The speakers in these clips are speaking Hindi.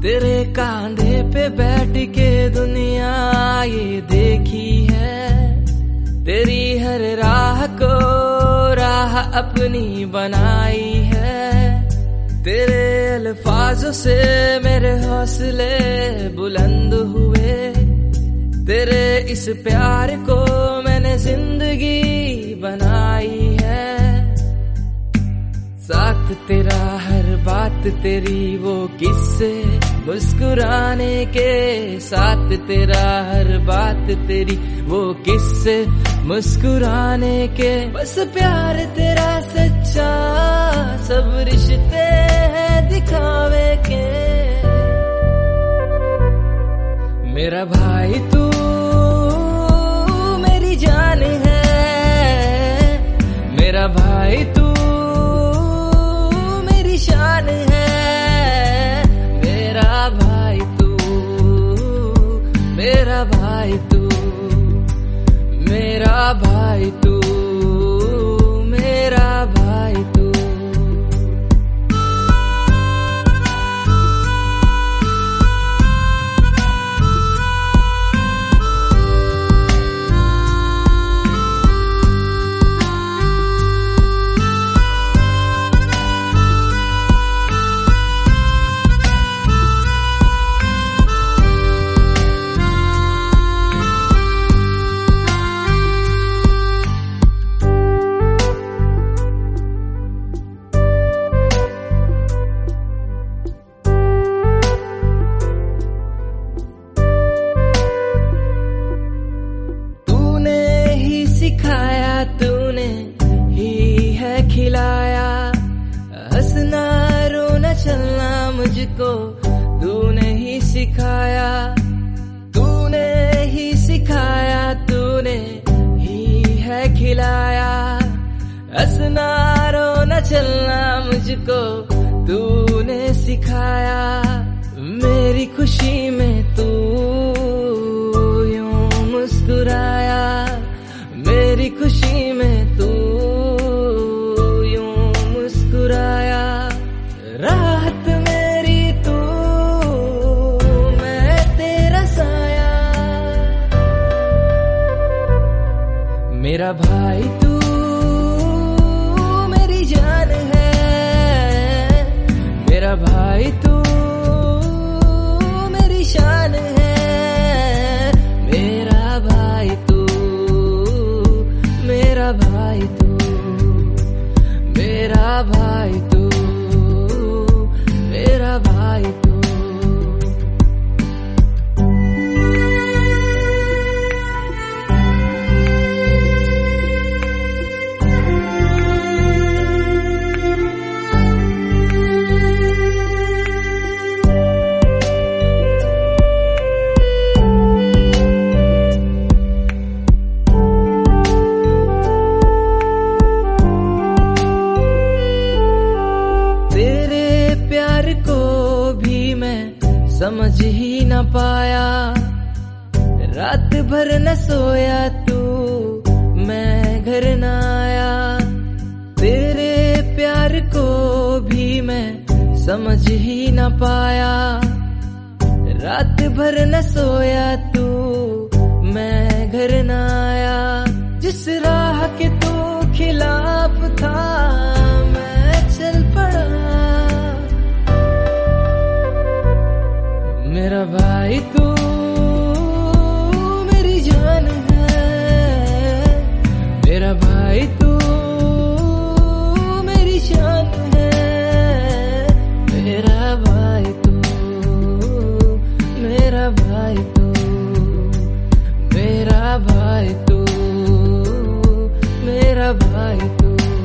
तेरे कांधे पे बैठ के दुनिया ये देखी है, तेरी हर राह को राह अपनी बनाई है। तेरे अल्फाजों से मेरे हौसले बुलंद हुए, तेरे इस प्यार को मैंने जिंदगी बनाई है। साथ तेरा हर बात तेरी वो किस्से मुस्कुराने के, साथ तेरा हर बात तेरी वो किस्से मुस्कुराने के। बस प्यार तेरा सच्चा, सब रिश्ते हैं दिखावे के। मेरा भाई तू मेरी जान है, मेरा भाई तू मेरी शान है। मेरा भाई तू, मेरा भाई तू, मेरा भाई तू, मेरा भाई तू। सिखाया तूने ही है खिलाया, हंसना रोना चलना मुझको तूने ही सिखाया। तूने ही सिखाया, तूने ही है खिलाया, हंसना रोना चलना मुझको तूने सिखाया। मेरी खुशी में तू यूं मुस्कुराया, मेरी खुशी में तू यूं मुस्कुराया। राहत मेरी तू, मैं तेरा साया। मेरा भाई तू मेरी जान है, मेरा भाई तू मेरी शान है। मेरा भाई तू, मेरा भाई तू, मेरा भाई तू, मेरा भाई तू। समझ ही न पाया, रात भर न सोया तू, मैं घर न आया। तेरे प्यार को भी मैं समझ ही न पाया, रात भर न सोया तू, मैं घर न आया। जिस राह के तू खिलाफ था मैं चल पड़ा। मेरा भाई तू मेरी जान है, मेरा भाई तू मेरी शान है। मेरा भाई तू, मेरा भाई तू, मेरा भाई तू, मेरा भाई तू।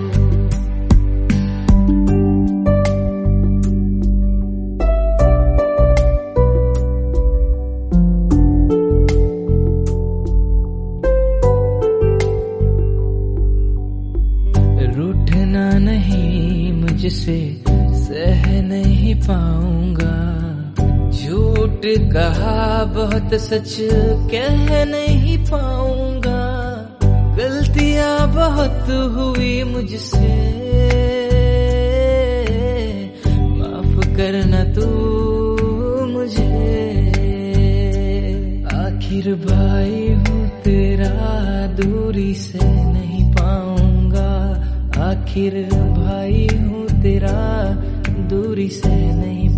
रूठना नहीं मुझसे सह नहीं पाऊंगा, झूठ कहा बहुत सच कह नहीं पाऊंगा। गलतियां बहुत हुई मुझसे, माफ करना तू मुझे। आखिर भाई हूँ तेरा, दूरी से नहीं पाऊंगा। आखिर भाई हूँ तेरा, दूरी से नहीं